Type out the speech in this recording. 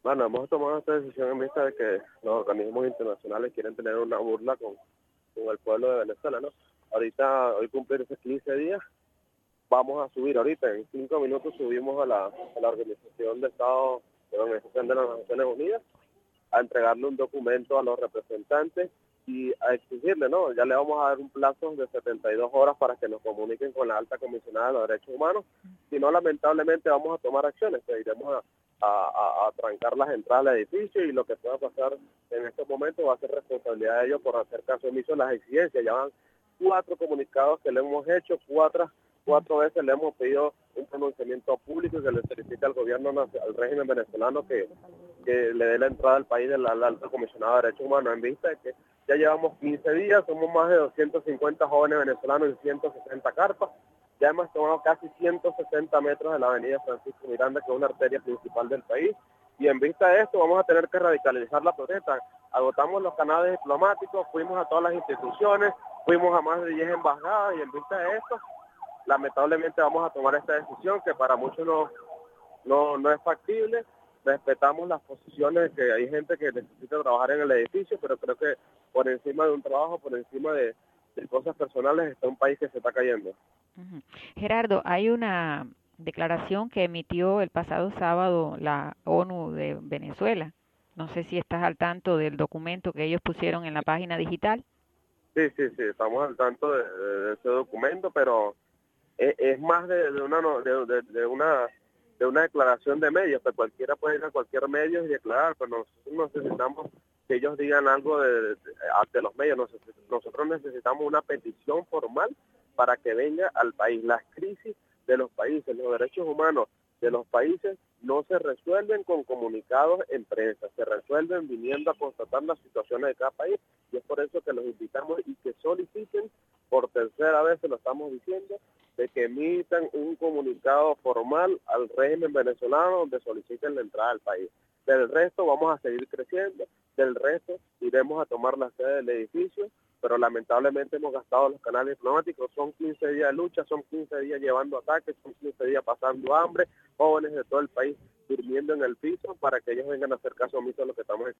Bueno, hemos tomado esta decisión en vista de que los organismos internacionales quieren tener una burla con el pueblo de Venezuela, ¿no? Ahorita, hoy cumplir esos 15 días, vamos a subir ahorita, en 5 minutos subimos a la Organización de Estados, de la Organización de las Naciones Unidas, a entregarle un documento a los representantes y a exigirle, ¿no? Ya le vamos a dar un plazo de 72 horas para que nos comuniquen con la alta comisionada de los derechos humanos. Si no, lamentablemente vamos a tomar acciones, que iremos a trancar las entradas del edificio y lo que pueda pasar en estos momentos va a ser responsabilidad de ellos por hacer caso omiso a las exigencias. Ya van 4 comunicados que le hemos hecho, cuatro veces le hemos pedido un pronunciamiento público que le solicite al gobierno, al régimen venezolano que le dé la entrada al país del alto comisionado de derechos humanos, en vista de que ya llevamos 15 días, somos más de 250 jóvenes venezolanos en 160 carpas, ya hemos tomado casi 160 metros de la avenida Francisco Miranda, que es una arteria principal del país, y en vista de esto vamos a tener que radicalizar la protesta. Agotamos los canales diplomáticos, fuimos a todas las instituciones, fuimos a más de 10 embajadas, y en vista de esto, lamentablemente vamos a tomar esta decisión que para muchos no es factible. Respetamos las posiciones, que hay gente que necesita trabajar en el edificio, pero creo que por encima de un trabajo, por encima de cosas personales, está un país que se está cayendo. Ujú. Gerardo, hay una declaración que emitió el pasado sábado la ONU de Venezuela. No sé si estás al tanto del documento que ellos pusieron en la página digital. Sí, estamos al tanto de ese documento, pero es más de una de una declaración de medios, que cualquiera puede ir a cualquier medio y declarar, pero nosotros necesitamos que ellos digan algo ante los medios. Nosotros necesitamos una petición formal para que venga al país. Las crisis de los países, los derechos humanos de los países no se resuelven con comunicados en prensa, se resuelven viniendo a constatar las situaciones de cada país, y es por eso que los invitamos y que soliciten, por tercera vez se lo estamos diciendo, de que emitan un comunicado formal al régimen venezolano donde soliciten la entrada al país. Del resto vamos a seguir creciendo, del resto iremos a tomar la sede del edificio, pero lamentablemente hemos gastado los canales diplomáticos, son 15 días de lucha, son 15 días llevando ataques, son 15 días pasando hambre, jóvenes de todo el país durmiendo en el piso para que ellos vengan a hacer caso omiso a lo que estamos